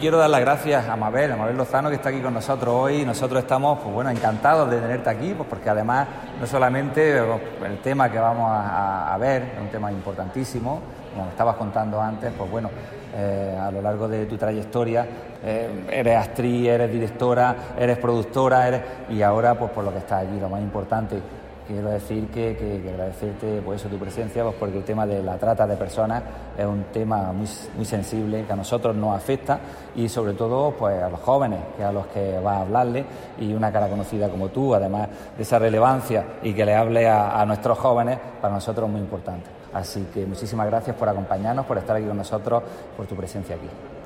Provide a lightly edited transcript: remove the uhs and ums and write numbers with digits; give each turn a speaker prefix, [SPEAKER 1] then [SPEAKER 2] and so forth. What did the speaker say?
[SPEAKER 1] Quiero dar las gracias a Mabel Lozano, que está aquí con nosotros hoy. Nosotros estamos, encantados de tenerte aquí, porque además no solamente el tema que vamos a ver es un tema importantísimo, como estabas contando antes, a lo largo de tu trayectoria eres actriz, eres directora, eres productora, y ahora por lo que estás allí, lo más importante. Quiero decir que agradecerte tu presencia, porque el tema de la trata de personas es un tema muy sensible, que a nosotros nos afecta, y sobre todo a los jóvenes, que a los que vas a hablarle, y una cara conocida como tú, además de esa relevancia, y que le hable a nuestros jóvenes, para nosotros es muy importante. Así que muchísimas gracias por acompañarnos, por estar aquí con nosotros, por tu presencia aquí.